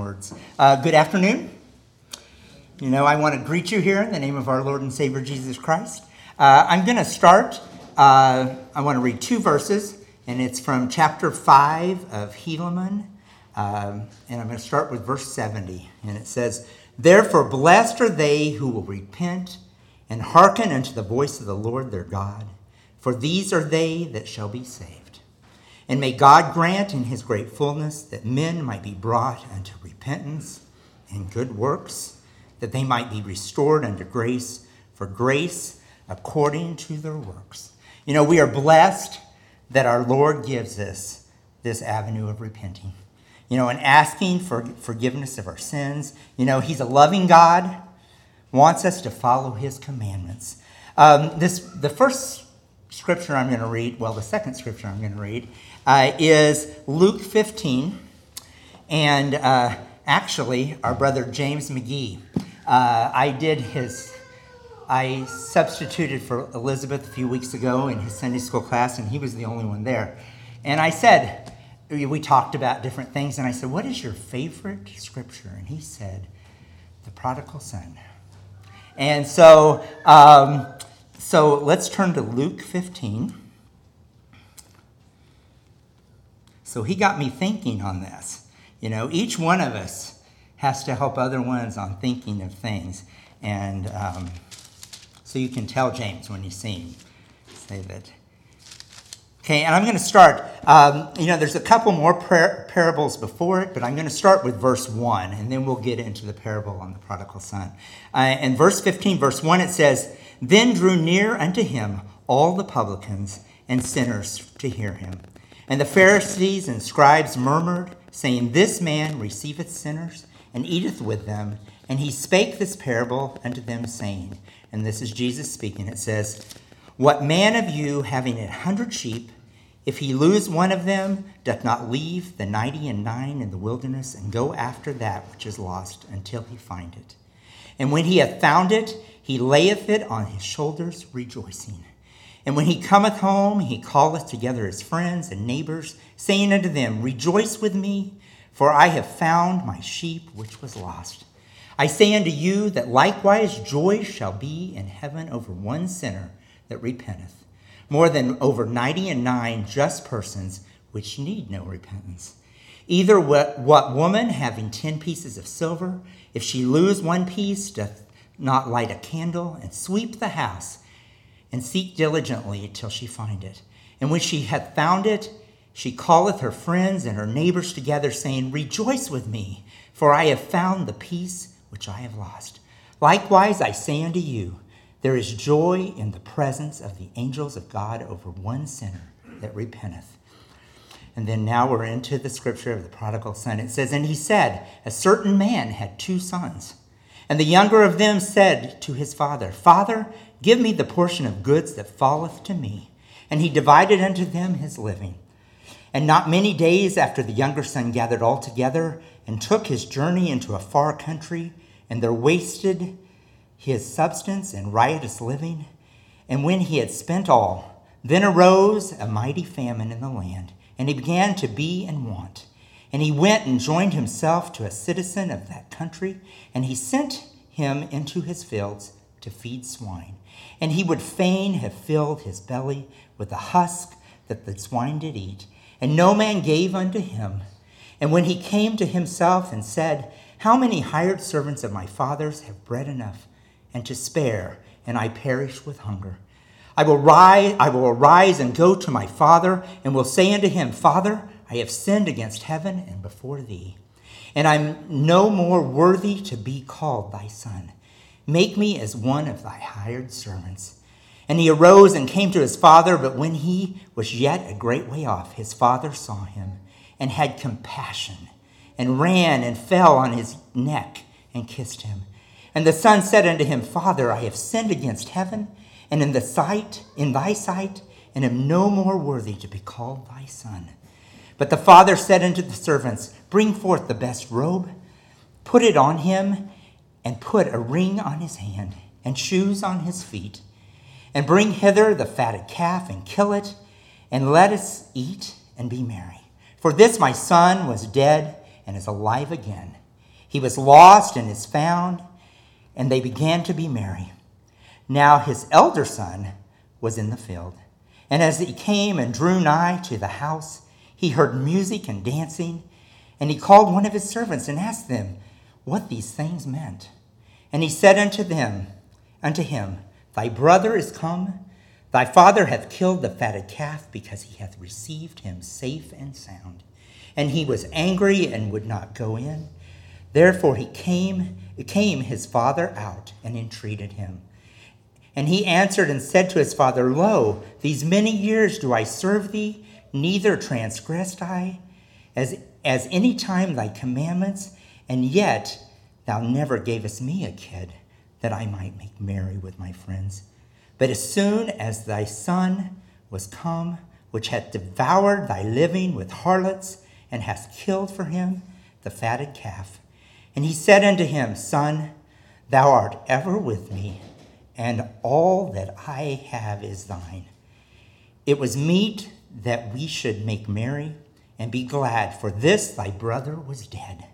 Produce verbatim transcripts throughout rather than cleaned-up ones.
words. Uh, good afternoon. You know, I want to greet you here in the name of our Lord and Savior Jesus Christ. Uh, I'm going to start, uh, I want to read two verses, and it's from chapter five of Helaman, um, and I'm going to start with verse seventy, and it says, "Therefore blessed are they who will repent and hearken unto the voice of the Lord their God, for these are they that shall be saved. And may God grant in his great fullness that men might be brought unto repentance and good works, that they might be restored unto grace, for grace according to their works." You know, we are blessed that our Lord gives us this avenue of repenting. You know, and asking for forgiveness of our sins. You know, he's a loving God, wants us to follow his commandments. Um, this the first scripture I'm going to read, well, the second scripture I'm going to read, uh, is Luke fifteen. And uh, actually, our brother James McGee, uh, I did his, I substituted for Elizabeth a few weeks ago in his Sunday school class, and he was the only one there. And I said, we talked about different things, and I said, "What is your favorite scripture?" And he said, "The prodigal son." And so, um, so let's turn to Luke fifteen. So he got me thinking on this. You know, each one of us has to help other ones on thinking of things. And um, so you can tell James when you see him. Say that. Okay, and I'm going to start. Um, you know, there's a couple more par- parables before it, but I'm going to start with verse one, and then we'll get into the parable on the prodigal son. Uh, in verse fifteen, verse one, it says, "Then drew near unto him all the publicans and sinners to hear him. And the Pharisees and scribes murmured, saying, This man receiveth sinners and eateth with them. And he spake this parable unto them, saying," and this is Jesus speaking, it says, "What man of you, having a hundred sheep, if he lose one of them, doth not leave the ninety and nine in the wilderness, and go after that which is lost until he find it? And when he hath found it, he layeth it on his shoulders, rejoicing. And when he cometh home, he calleth together his friends and neighbors, saying unto them, Rejoice with me, for I have found my sheep which was lost. I say unto you that likewise joy shall be in heaven over one sinner that repenteth, more than over ninety and nine just persons which need no repentance. Either what, what woman having ten pieces of silver, if she lose one piece, doth not light a candle and sweep the house, and seek diligently till she find it? And when she hath found it, she calleth her friends and her neighbors together, saying, Rejoice with me, for I have found the piece which I have lost. Likewise I say unto you, there is joy in the presence of the angels of God over one sinner that repenteth." And then now we're into the scripture of the prodigal son. It says, "And he said, A certain man had two sons. And the younger of them said to his father, Father, give me the portion of goods that falleth to me. And he divided unto them his living. And not many days after the younger son gathered all together, and took his journey into a far country, and there wasted his substance in riotous living. And when he had spent all, then arose a mighty famine in the land, and he began to be in want. And he went and joined himself to a citizen of that country, and he sent him into his fields to feed swine. And he would fain have filled his belly with the husk that the swine did eat, and no man gave unto him. And when he came to himself and said, How many hired servants of my father's have bread enough and to spare, and I perish with hunger? I will rise, I will arise and go to my father, and will say unto him, Father, I have sinned against heaven and before thee, and I am no more worthy to be called thy son. Make me as one of thy hired servants. And he arose and came to his father, but when he was yet a great way off, his father saw him, and had compassion, and ran and fell on his neck, and kissed him. And the son said unto him, Father, I have sinned against heaven, and in the sight, in thy sight, and am no more worthy to be called thy son. But the father said unto the servants, Bring forth the best robe, put it on him, and put a ring on his hand, and shoes on his feet. And bring hither the fatted calf, and kill it, and let us eat and be merry. For this my son was dead, and is alive again. He was lost and is found, and they began to be merry. Now his elder son was in the field, and as he came and drew nigh to the house, he heard music and dancing, and he called one of his servants and asked them what these things meant. And he said unto them, unto him, Thy brother is come, thy father hath killed the fatted calf, because he hath received him safe and sound. And he was angry and would not go in. Therefore he came, came his father out and entreated him. And he answered and said to his father, Lo, these many years do I serve thee, neither transgressed I, as, as any time thy commandments, and yet thou never gavest me a kid, that I might make merry with my friends. But as soon as thy son was come, which hath devoured thy living with harlots, and hast killed for him the fatted calf. And he said unto him, Son, thou art ever with me, and all that I have is thine. It was meet that we should make merry and be glad, for this thy brother was dead,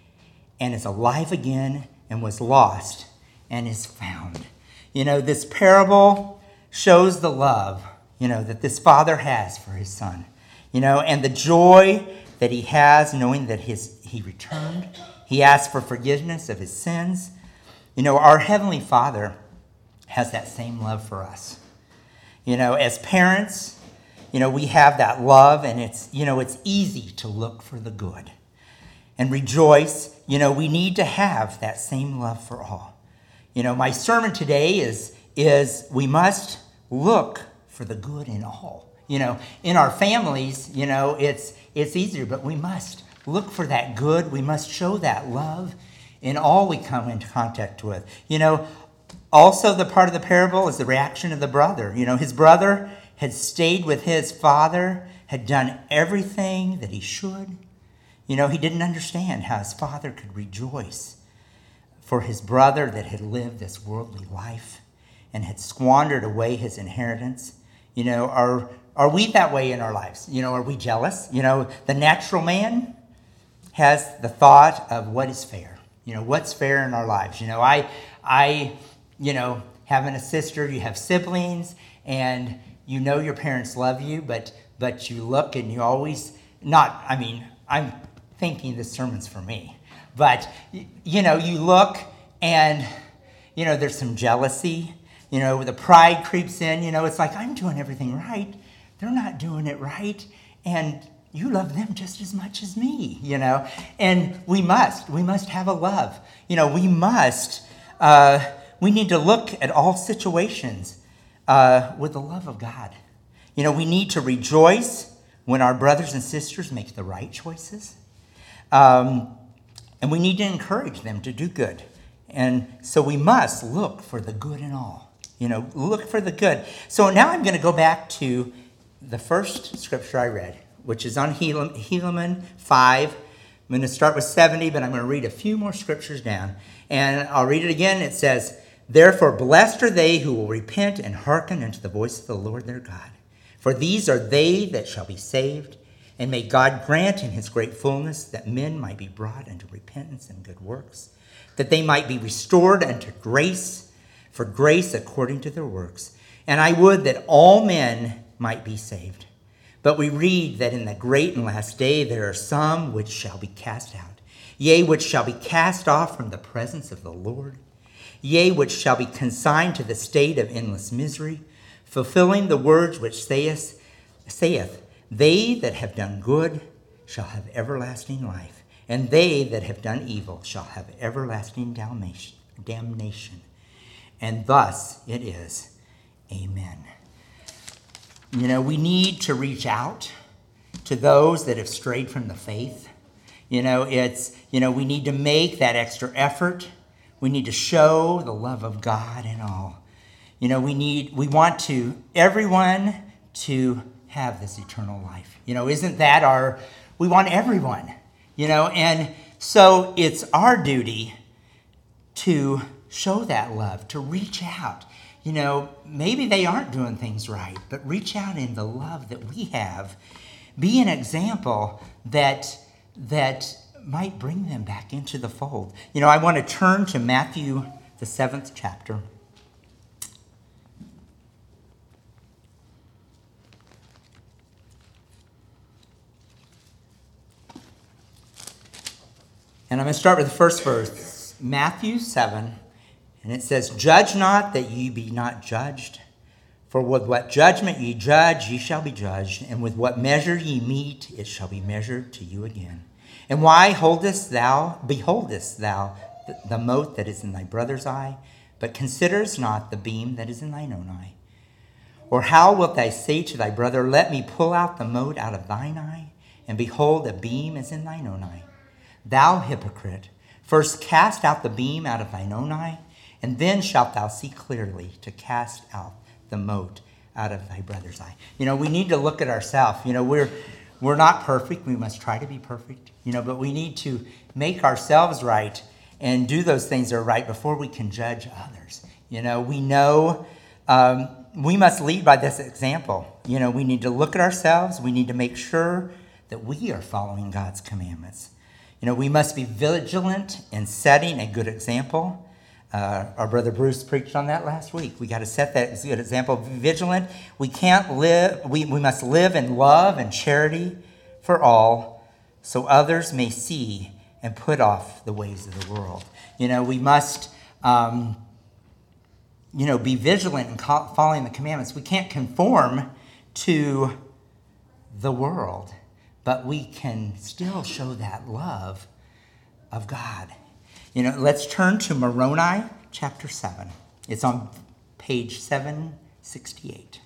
and is alive again, and was lost, and is found. You know, this parable shows the love, you know, that this father has for his son, you know, and the joy that he has knowing that his he returned. He asked for forgiveness of his sins. You know, our Heavenly Father has that same love for us. You know, as parents, you know, we have that love, and it's, you know, it's easy to look for the good and rejoice. You know, we need to have that same love for all. You know, my sermon today is, is we must look for the good in all. You know, in our families, you know, it's it's easier, but we must look for that good. We must show that love in all we come into contact with. You know, also the part of the parable is the reaction of the brother. You know, his brother had stayed with his father, had done everything that he should. You know, he didn't understand how his father could rejoice for his brother that had lived this worldly life and had squandered away his inheritance. You know, are are we that way in our lives? You know, are we jealous? You know, the natural man has the thought of what is fair. You know, what's fair in our lives. You know, I, I, you know, having a sister, you have siblings, and you know your parents love you, but but you look and you always, not, I mean, I'm thinking this sermon's for me, but, you know, you look and, you know, there's some jealousy. You know, the pride creeps in. You know, it's like, I'm doing everything right. They're not doing it right. And you love them just as much as me, you know. And we must. We must have a love. You know, we must. Uh, we need to look at all situations uh, with the love of God. You know, we need to rejoice when our brothers and sisters make the right choices. Um, and we need to encourage them to do good. And so we must look for the good in all. You know, look for the good. So now I'm going to go back to the first scripture I read, which is on Helaman five. I'm going to start with seventy, but I'm going to read a few more scriptures down. And I'll read it again. It says, Therefore blessed are they who will repent and hearken unto the voice of the Lord their God. For these are they that shall be saved. And may God grant in his great fullness that men might be brought unto repentance and good works, that they might be restored unto grace, for grace according to their works. And I would that all men might be saved. But we read that in the great and last day there are some which shall be cast out, yea, which shall be cast off from the presence of the Lord, yea, which shall be consigned to the state of endless misery, fulfilling the words which saith, saith, They that have done good shall have everlasting life, and they that have done evil shall have everlasting damnation. And thus it is. Amen. You know, we need to reach out to those that have strayed from the faith. You know, it's, you know, we need to make that extra effort. We need to show the love of God in all. You know, we need, we want to, everyone to have this eternal life. You know, isn't that our, we want everyone, you know, and so it's our duty to show that love, to reach out. You know, maybe they aren't doing things right, but reach out in the love that we have. Be an example that that might bring them back into the fold. You know, I want to turn to Matthew, the seventh chapter. And I'm going to start with the first verse, Matthew seven, and it says, "Judge not that ye be not judged. For with what judgment ye judge, ye shall be judged, and with what measure ye mete, it shall be measured to you again. And why holdest thou, beholdest thou the, the mote that is in thy brother's eye, but considerest not the beam that is in thine own eye? Or how wilt thou say to thy brother, Let me pull out the mote out of thine eye, and behold, a beam is in thine own eye? Thou hypocrite, first cast out the beam out of thine own eye, and then shalt thou see clearly to cast out the mote out of thy brother's eye." You know, we need to look at ourselves. You know, we're we're not perfect. We must try to be perfect. You know, but we need to make ourselves right and do those things that are right before we can judge others. You know, we know um, we must lead by this example. You know, we need to look at ourselves. We need to make sure that we are following God's commandments. You know, we must be vigilant in setting a good example. Uh, our brother Bruce preached on that last week. We got to set that good example. Be vigilant. We can't live. We, we must live in love and charity for all, so others may see and put off the ways of the world. You know, we must, um, you know, be vigilant in following the commandments. We can't conform to the world, but we can still show that love of God. You know, let's turn to Moroni chapter seven. It's on page seven sixty-eight.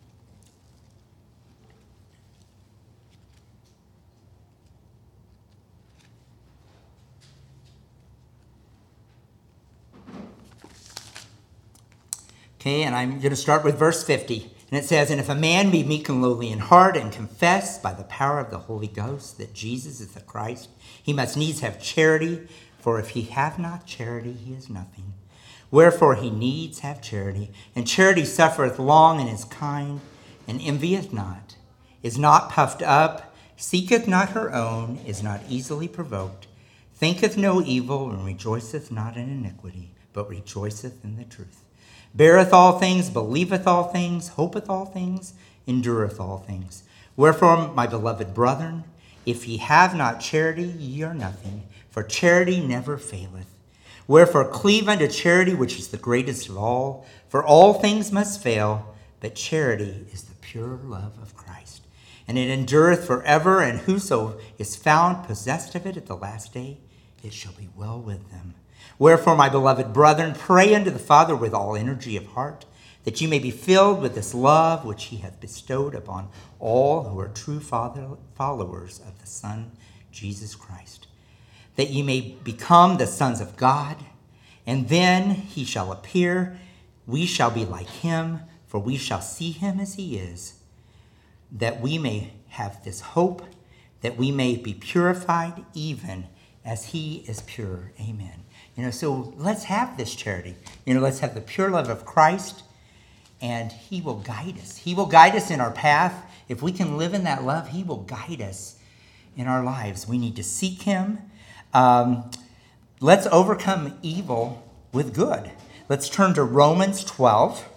Okay, and I'm going to start with verse fifty. And it says, "And if a man be meek and lowly in heart, and confess by the power of the Holy Ghost that Jesus is the Christ, he must needs have charity. For if he have not charity, he is nothing. Wherefore he needs have charity. And charity suffereth long and is kind, and envieth not, is not puffed up, seeketh not her own, is not easily provoked, thinketh no evil, and rejoiceth not in iniquity, but rejoiceth in the truth. Beareth all things, believeth all things, hopeth all things, endureth all things. Wherefore, my beloved brethren, if ye have not charity, ye are nothing. For charity never faileth. Wherefore cleave unto charity, which is the greatest of all. For all things must fail, but charity is the pure love of Christ. And it endureth forever, and whoso is found possessed of it at the last day, it shall be well with them. Wherefore, my beloved brethren, pray unto the Father with all energy of heart, that ye may be filled with this love which he hath bestowed upon all who are true followers of the Son, Jesus Christ. That ye may become the sons of God, and then he shall appear. We shall be like him, for we shall see him as he is, that we may have this hope, that we may be purified even as he is pure. Amen. You know, so let's have this charity. You know, let's have the pure love of Christ, and he will guide us. He will guide us in our path. If we can live in that love, he will guide us in our lives. We need to seek him. Um, let's overcome evil with good. Let's turn to Romans twelve.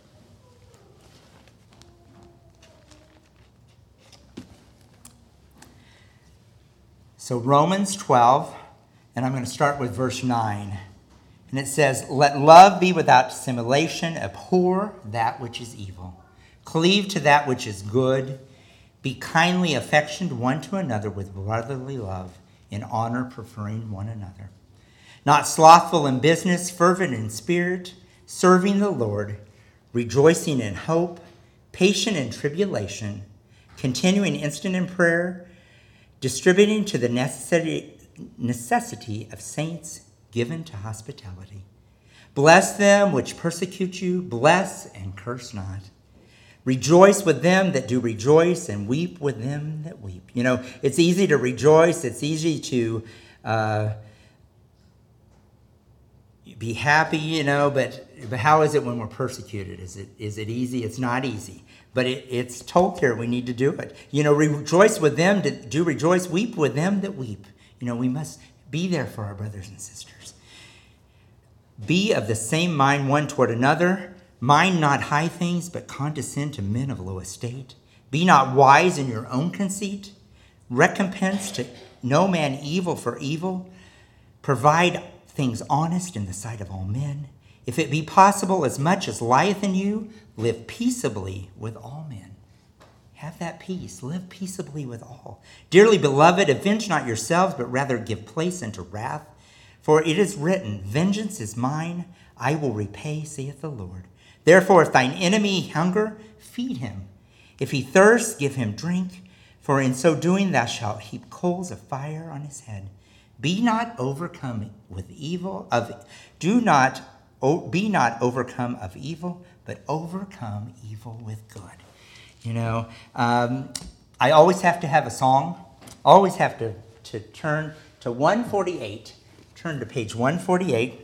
So Romans twelve, and I'm going to start with verse nine. And it says, "Let love be without dissimulation, abhor that which is evil. Cleave to that which is good. Be kindly affectioned one to another with brotherly love, in honor preferring one another. Not slothful in business, fervent in spirit, serving the Lord, rejoicing in hope, patient in tribulation, continuing instant in prayer, distributing to the necessity, necessity of saints, given to hospitality. Bless them which persecute you, bless and curse not. Rejoice with them that do rejoice, and weep with them that weep." You know, it's easy to rejoice. It's easy to uh, be happy, you know, but, but how is it when we're persecuted? Is it is it easy? It's not easy. But it, it's told here we need to do it. You know, rejoice with them that do rejoice, weep with them that weep. You know, we must be there for our brothers and sisters. Be of the same mind one toward another. Mind not high things, but condescend to men of low estate. Be not wise in your own conceit. Recompense to no man evil for evil. Provide things honest in the sight of all men. If it be possible, as much as lieth in you, live peaceably with all men. Have that peace. Live peaceably with all. Dearly beloved, avenge not yourselves, but rather give place unto wrath. For it is written, vengeance is mine, I will repay, saith the Lord. Therefore, if thine enemy hunger, feed him. If he thirst, give him drink. For in so doing thou shalt heap coals of fire on his head. Be not overcome with evil, of do not be not overcome of evil, but overcome evil with good. You know, um, I always have to have a song. Always have to, to turn to one forty-eight. Turn to page one forty-eight.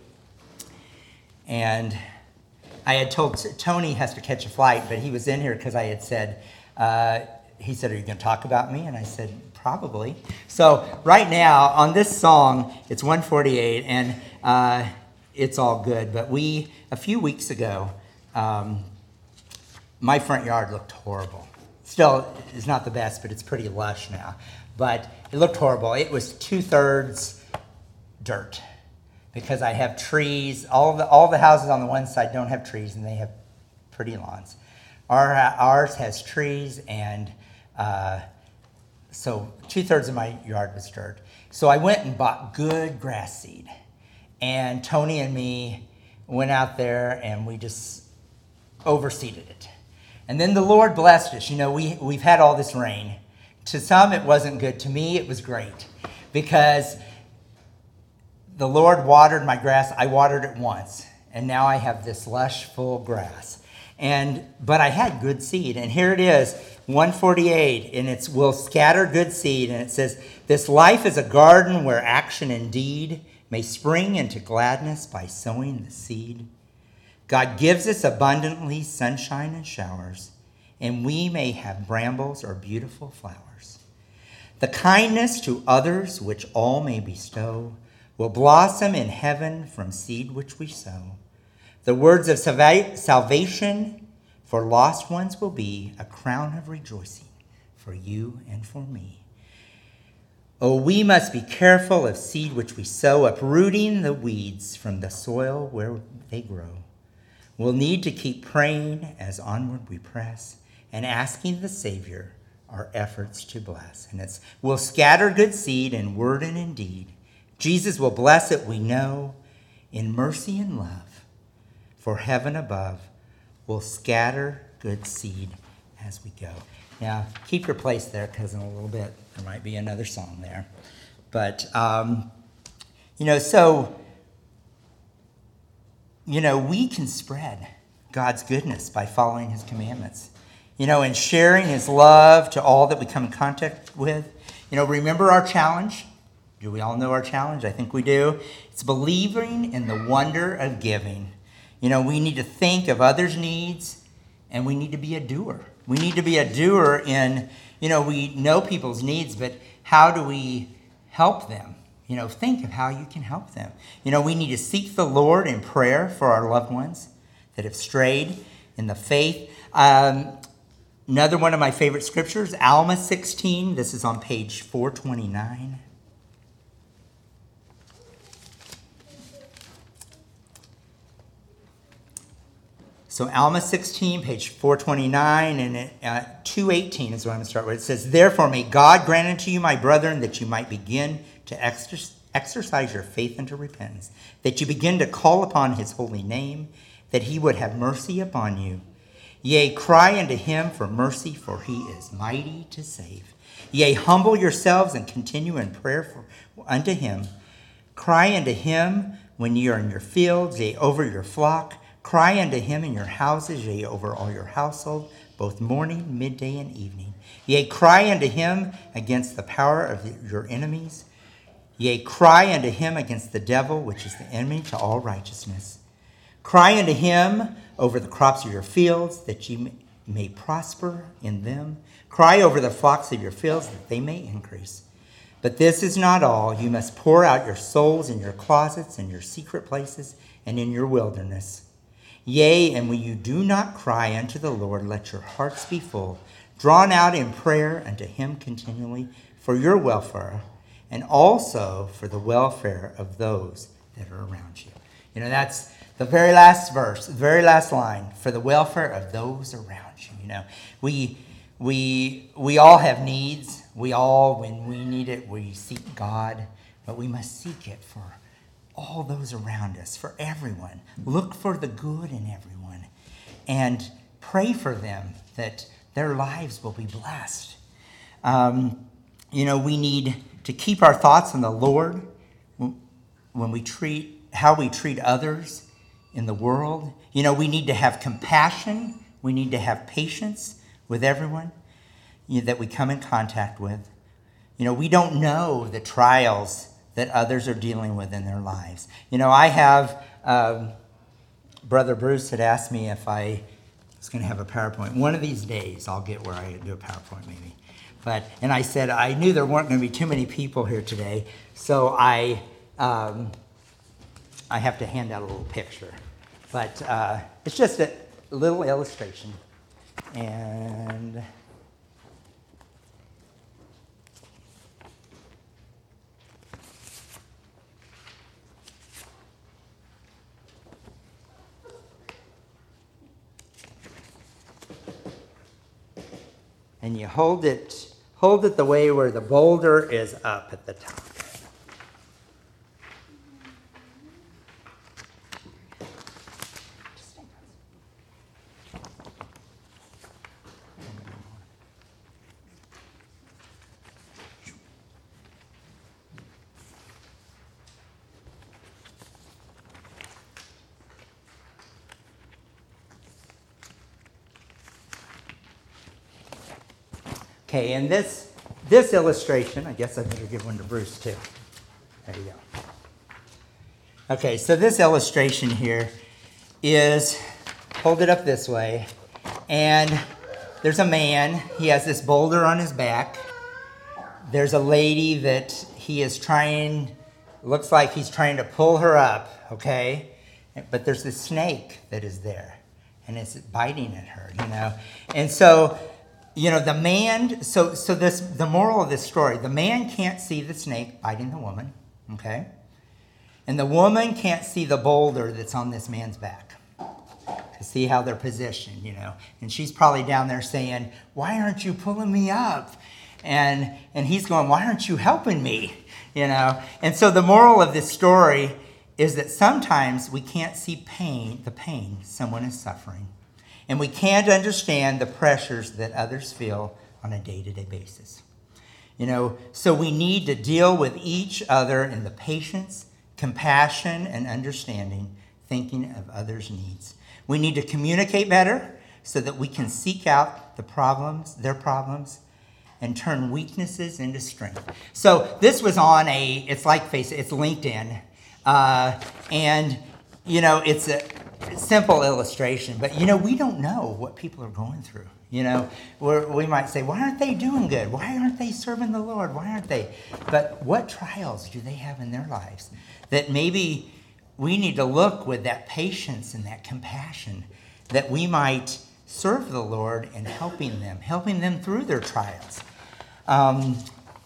And I had told Tony has to catch a flight, but he was in here because I had said, uh, he said, are you going to talk about me? And I said, probably. So right now on this song, it's one forty-eight, and uh, it's all good. But we, a few weeks ago, um, my front yard looked horrible. Still, it's not the best, but it's pretty lush now. But it looked horrible. It was two-thirds dirt because I have trees. All the all the houses on the one side don't have trees, and they have pretty lawns. Our ours has trees, and uh, so two-thirds of my yard was dirt. So I went and bought good grass seed, and Tony and me went out there and we just overseeded it. And then the Lord blessed us. You know, we we've had all this rain. To some, it wasn't good. To me, it was great because the Lord watered my grass. I watered it once, and now I have this lush, full grass. And but I had good seed, and here it is, one forty-eight, and it's will scatter good seed, and it says, this life is a garden where action and deed may spring into gladness by sowing the seed. God gives us abundantly sunshine and showers, and we may have brambles or beautiful flowers. The kindness to others which all may bestow will blossom in heaven from seed which we sow. The words of salvation for lost ones will be a crown of rejoicing for you and for me. Oh, we must be careful of seed which we sow, uprooting the weeds from the soil where they grow. We'll need to keep praying as onward we press and asking the Savior our efforts to bless. And it's, we'll scatter good seed in word and in deed. Jesus will bless it, we know, in mercy and love. For heaven above will scatter good seed as we go. Now, keep your place there because in a little bit there might be another song there. But, um, you know, so, you know, we can spread God's goodness by following his commandments. You know, and sharing his love to all that we come in contact with. You know, remember our challenge? Do we all know our challenge? I think we do. It's believing in the wonder of giving. You know, we need to think of others' needs, and we need to be a doer. We need to be a doer in, you know, we know people's needs, but how do we help them? You know, think of how you can help them. You know, we need to seek the Lord in prayer for our loved ones that have strayed in the faith. Um, another one of my favorite scriptures, Alma sixteen. This is on page four twenty-nine. So Alma sixteen, page four twenty-nine, and it, uh, two eighteen is what I'm going to start with. It says, therefore may God grant unto you, my brethren, that you might begin to exer- exercise your faith unto repentance, that you begin to call upon his holy name, that he would have mercy upon you. Yea, cry unto him for mercy, for he is mighty to save. Yea, humble yourselves and continue in prayer for, unto him. Cry unto him when ye are in your fields, yea, over your flock. Cry unto him in your houses, yea, over all your household, both morning, midday, and evening. Yea, cry unto him against the power of your enemies. Yea, cry unto him against the devil, which is the enemy to all righteousness. Cry unto him over the crops of your fields, that ye may prosper in them. Cry over the flocks of your fields, that they may increase. But this is not all. You must pour out your souls in your closets, in your secret places, and in your wilderness. Yea, and when you do not cry unto the Lord, let your hearts be full, drawn out in prayer unto him continually for your welfare, and also for the welfare of those that are around you. You know, that's the very last verse, the very last line, for the welfare of those around you. You know, we we we all have needs. We all, when we need it, we seek God, but we must seek it for all those around us, for everyone. Look for the good in everyone and pray for them that their lives will be blessed. Um, you know, we need to keep our thoughts on the Lord when we treat, how we treat others in the world. You know, we need to have compassion. We need to have patience with everyone you know, that we come in contact with. You know, we don't know the trials that others are dealing with in their lives. You know, I have, um, Brother Bruce had asked me if I was going to have a PowerPoint. One of these days, I'll get where I do a PowerPoint maybe. But, and I said, I knew there weren't going to be too many people here today, so I, um, I have to hand out a little picture. But uh, it's just a little illustration. And and you hold it, hold it the way where the boulder is up at the top. Okay, and this this illustration, I guess I better give one to Bruce too. There you go. Okay, so this illustration here is, hold it up this way, and there's a man, he has this boulder on his back. There's a lady that he is trying, looks like he's trying to pull her up, okay? But there's this snake that is there, and it's biting at her, you know? And so, you know, the man, so so this, the moral of this story, the man can't see the snake biting the woman, okay? And the woman can't see the boulder that's on this man's back to see how they're positioned, you know? And she's probably down there saying, why aren't you pulling me up? And and he's going, why aren't you helping me? You know? And so the moral of this story is that sometimes we can't see pain, the pain someone is suffering. And we can't understand the pressures that others feel on a day-to-day basis. You know, so we need to deal with each other in the patience, compassion, and understanding, thinking of others' needs. We need to communicate better so that we can seek out the problems, their problems, and turn weaknesses into strength. So this was on a, it's like Facebook, it's LinkedIn. Uh, and, you know, it's a simple illustration, but, you know, we don't know what people are going through. You know, We're, we might say, why aren't they doing good? Why aren't they serving the Lord? Why aren't they? But what trials do they have in their lives that maybe we need to look with that patience and that compassion that we might serve the Lord in helping them, helping them through their trials. Um,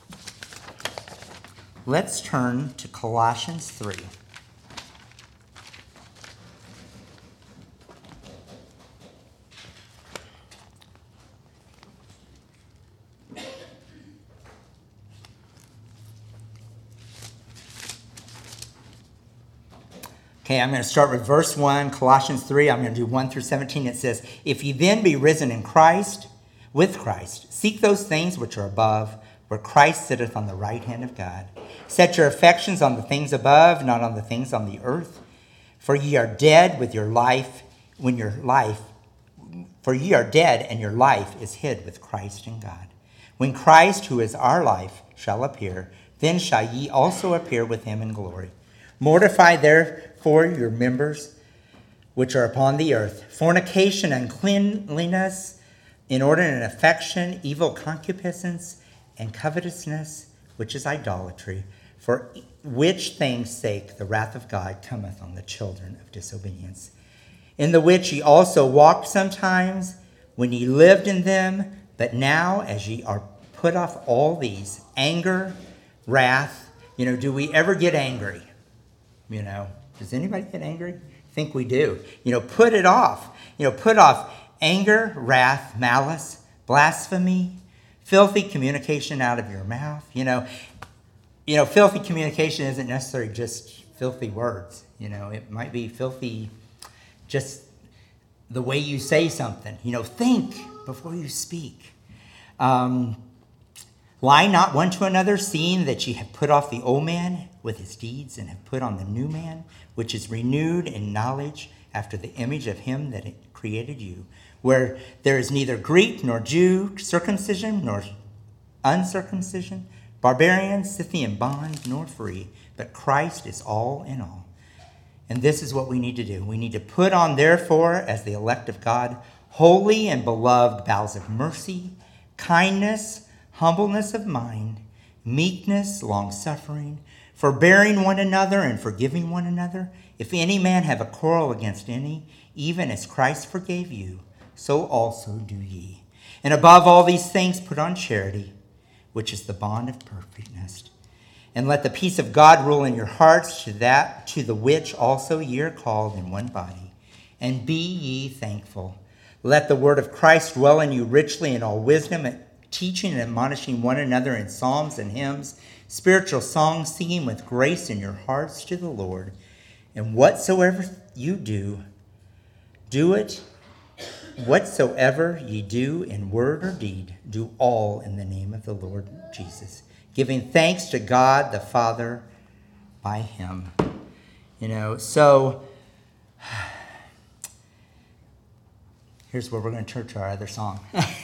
let's turn to Colossians three. Okay, I'm going to start with verse one, Colossians three. I'm going to do one through seventeen. It says, if ye then be risen in Christ, with Christ, seek those things which are above, where Christ sitteth on the right hand of God. Set your affections on the things above, not on the things on the earth. For ye are dead with your life, when your life, for ye are dead, and your life is hid with Christ in God. When Christ, who is our life, shall appear, then shall ye also appear with him in glory. Mortify therefore your members which are upon the earth, fornication, uncleanliness, inordinate affection, evil concupiscence, and covetousness, which is idolatry, for which things' sake the wrath of God cometh on the children of disobedience, in the which ye also walked sometimes when ye lived in them, but now as ye are put off all these, anger, wrath. You know, do we ever get angry? You know, does anybody get angry? I think we do. You know, put it off. You know, put off anger, wrath, malice, blasphemy, filthy communication out of your mouth. You know, you know, filthy communication isn't necessarily just filthy words. You know, it might be filthy just the way you say something. You know, think before you speak. Um, Lie not one to another, seeing that ye have put off the old man with his deeds, and have put on the new man, which is renewed in knowledge after the image of him that created you, where there is neither Greek nor Jew, circumcision nor uncircumcision, barbarian, Scythian, bond, nor free, but Christ is all in all. And this is what we need to do. We need to put on, therefore, as the elect of God, holy and beloved bowels of mercy, kindness, humbleness of mind, meekness, long-suffering, forbearing one another and forgiving one another. If any man have a quarrel against any, even as Christ forgave you, so also do ye. And above all these things put on charity, which is the bond of perfectness. And let the peace of God rule in your hearts, to that to the which also ye are called in one body. And be ye thankful. Let the word of Christ dwell in you richly in all wisdom, teaching and admonishing one another in psalms and hymns, spiritual songs, singing with grace in your hearts to the Lord. And whatsoever you do, do it, whatsoever ye do in word or deed, do all in the name of the Lord Jesus, giving thanks to God the Father by him. You know, so here's where we're going to turn to our other song.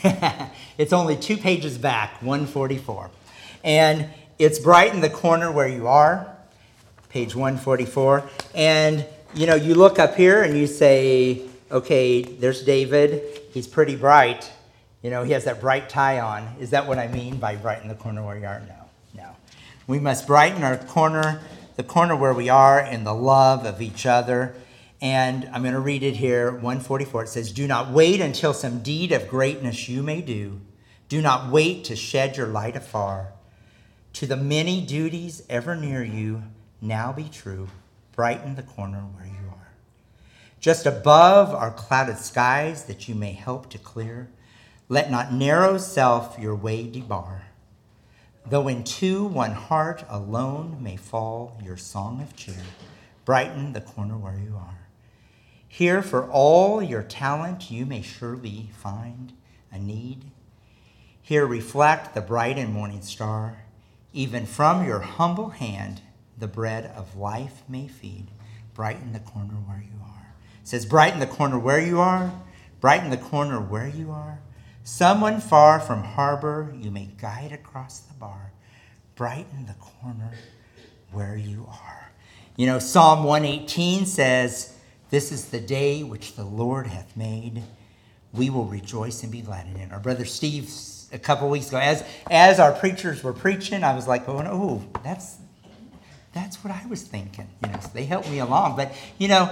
It's only two pages back, one forty-four. And it's Bright in the Corner Where You Are, page one forty-four. And, you know, you look up here and you say, okay, there's David. He's pretty bright. You know, he has that bright tie on. Is that what I mean by bright in the corner where you are? No, no. We must brighten our corner, the corner where we are in the love of each other. And I'm going to read it here, one forty-four. It says, do not wait until some deed of greatness you may do. Do not wait to shed your light afar. To the many duties ever near you, now be true. Brighten the corner where you are. Just above are clouded skies that you may help to clear. Let not narrow self your way debar. Though in two one heart alone may fall your song of cheer. Brighten the corner where you are. Here for all your talent you may surely find a need. Here reflect the bright and morning star. Even from your humble hand the bread of life may feed. Brighten the corner where you are. It says brighten the corner where you are. Brighten the corner where you are. Someone far from harbor you may guide across the bar. Brighten the corner where you are. You know, Psalm one eighteen says, this is the day which the Lord hath made. We will rejoice and be glad in it. Our brother Steve, a couple weeks ago, as as our preachers were preaching, I was like, oh, no, that's that's what I was thinking. You know, so they helped me along. But, you know,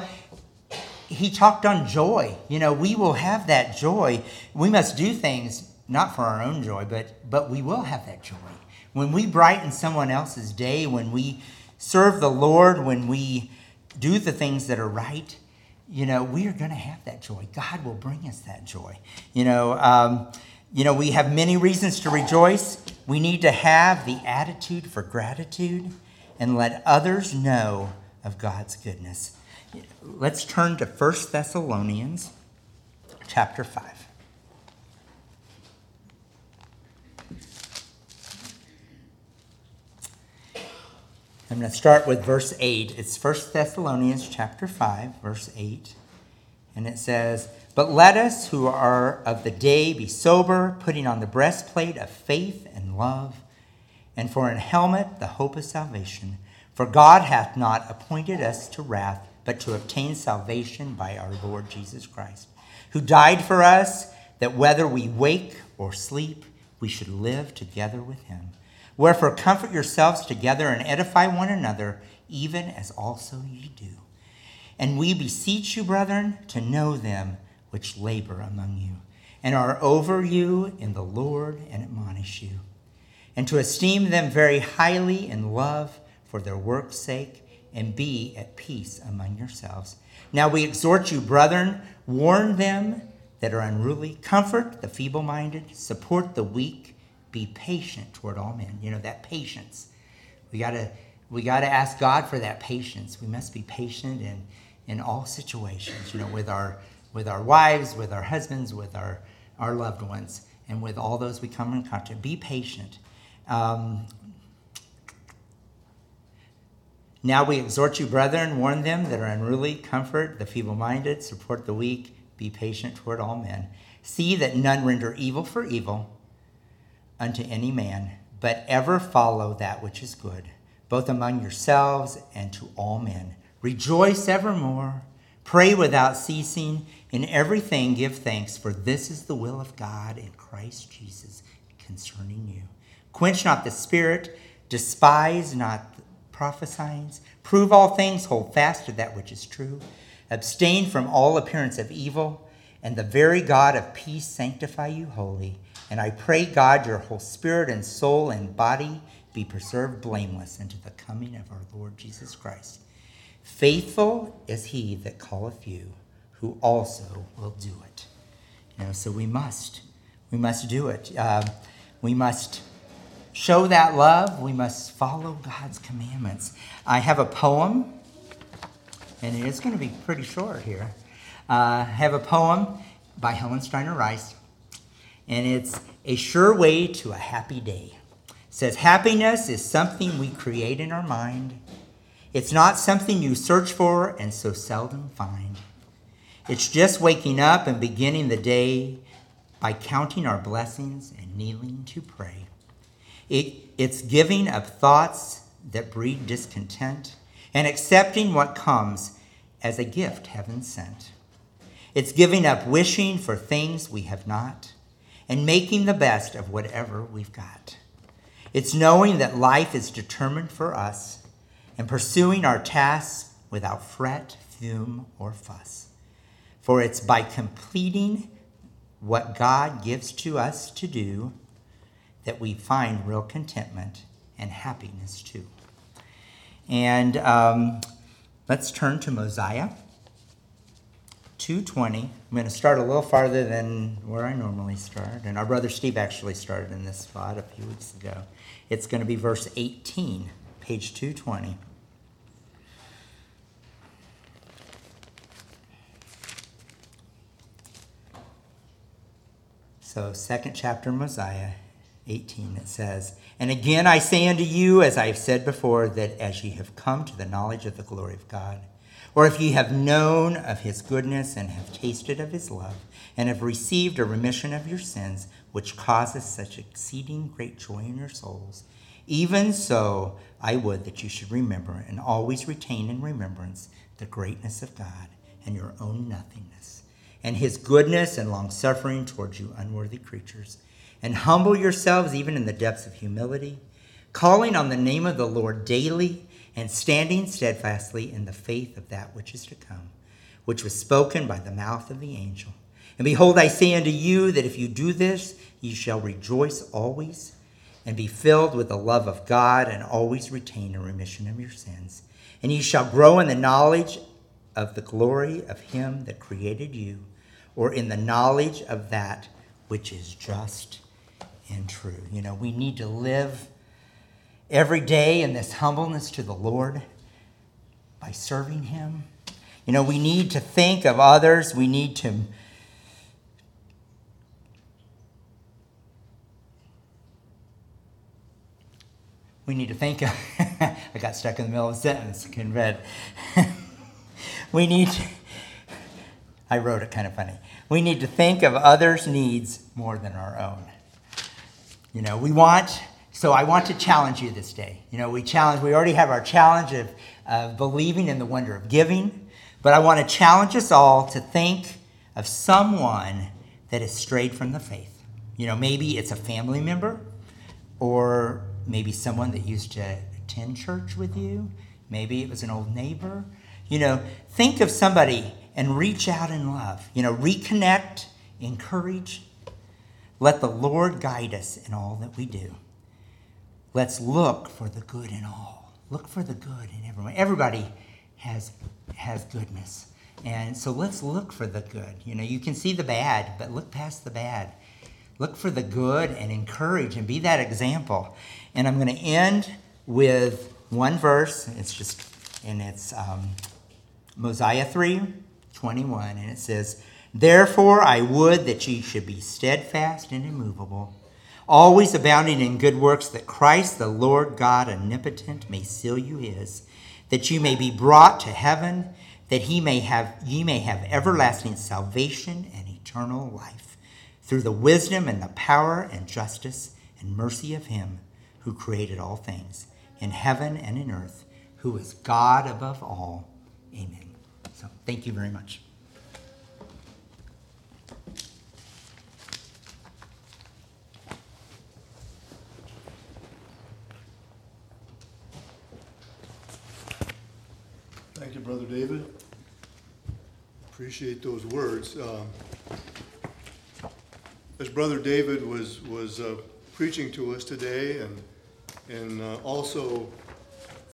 he talked on joy. You know, we will have that joy. We must do things not for our own joy, but but we will have that joy. When we brighten someone else's day, when we serve the Lord, when we do the things that are right, you know, we are going to have that joy. God will bring us that joy. You know, um, you know, we have many reasons to rejoice. We need to have the attitude for gratitude and let others know of God's goodness. Let's turn to First Thessalonians chapter five. I'm going to start with verse eight. It's First Thessalonians chapter five, verse eight. And it says, but let us who are of the day be sober, putting on the breastplate of faith and love, and for an helmet the hope of salvation. For God hath not appointed us to wrath, but to obtain salvation by our Lord Jesus Christ, who died for us, that whether we wake or sleep, we should live together with him. Wherefore comfort yourselves together and edify one another, even as also ye do. And we beseech you, brethren, to know them which labor among you, and are over you in the Lord, and admonish you, and to esteem them very highly in love for their work's sake, and be at peace among yourselves. Now we exhort you, brethren, warn them that are unruly, comfort the feeble-minded, support the weak, be patient toward all men. You know, that patience. We gotta we gotta ask God for that patience. We must be patient in, in all situations, you know, with our with our wives, with our husbands, with our, our loved ones, and with all those we come in contact. Be patient. Um, now we exhort you, brethren, warn them that are unruly, comfort the feeble-minded, support the weak, be patient toward all men. See that none render evil for evil unto any man, but ever follow that which is good, both among yourselves and to all men. Rejoice evermore. Pray without ceasing. In everything give thanks, for this is the will of God in Christ Jesus concerning you. Quench not the spirit, despise not prophesying. Prove all things, hold fast to that which is true. Abstain from all appearance of evil, and the very God of peace sanctify you wholly. And I pray God your whole spirit and soul and body be preserved blameless unto the coming of our Lord Jesus Christ. Faithful is he that calleth you, who also will do it. You know, so we must, we must do it. Uh, we must show that love. We must follow God's commandments. I have a poem, and it is going to be pretty short here. Uh, I have a poem by Helen Steiner Rice, and it's A Sure Way to a Happy Day. It says, happiness is something we create in our mind. It's not something you search for and so seldom find. It's just waking up and beginning the day by counting our blessings and kneeling to pray. It, it's giving up thoughts that breed discontent and accepting what comes as a gift heaven sent. It's giving up wishing for things we have not and making the best of whatever we've got. It's knowing that life is determined for us and pursuing our tasks without fret, fume, or fuss. For it's by completing what God gives to us to do that we find real contentment and happiness too. And um, let's turn to Mosiah two twenty. I'm going to start a little farther than where I normally start. And our brother Steve actually started in this spot a few weeks ago. It's going to be verse eighteen, page two twenty. So, second chapter of Mosiah, eighteen, it says, And again I say unto you, as I have said before, that as ye have come to the knowledge of the glory of God, or if ye have known of his goodness and have tasted of his love, and have received a remission of your sins, which causeth such exceeding great joy in your souls, even so I would that you should remember and always retain in remembrance the greatness of God and your own nothingness, and his goodness and long-suffering towards you unworthy creatures. And humble yourselves even in the depths of humility, calling on the name of the Lord daily, and standing steadfastly in the faith of that which is to come, which was spoken by the mouth of the angel. And behold, I say unto you that if you do this, ye shall rejoice always, and be filled with the love of God, and always retain a remission of your sins. And ye shall grow in the knowledge of the glory of him that created you, or in the knowledge of that which is just and true. You know, we need to live every day in this humbleness to the Lord by serving him. You know, we need to think of others. We need to we need to think of I got stuck in the middle of a sentence. Couldn't read. we need to, I wrote it kind of funny. We need to think of others' needs more than our own. You know, we want So I want to challenge you this day. You know, we challenge, we already have our challenge of, of believing in the wonder of giving, but I want to challenge us all to think of someone that has strayed from the faith. You know, maybe it's a family member or maybe someone that used to attend church with you. Maybe it was an old neighbor. You know, think of somebody and reach out in love. You know, reconnect, encourage. Let the Lord guide us in all that we do. Let's look for the good in all. Look for the good in everyone. Everybody has has goodness. And so let's look for the good. You know, you can see the bad, but look past the bad. Look for the good and encourage and be that example. And I'm going to end with one verse. It's just, and it's um, Mosiah three twenty-one. And it says, "Therefore I would that ye should be steadfast and immovable, always abounding in good works, that Christ the Lord God omnipotent may seal you his, that you may be brought to heaven, that he may have ye may have everlasting salvation and eternal life, through the wisdom and the power and justice and mercy of him who created all things, in heaven and in earth, who is God above all. Amen." So thank you very much. Thank you, Brother David. Appreciate those words. Um, as Brother David was was uh, preaching to us today, and and uh, also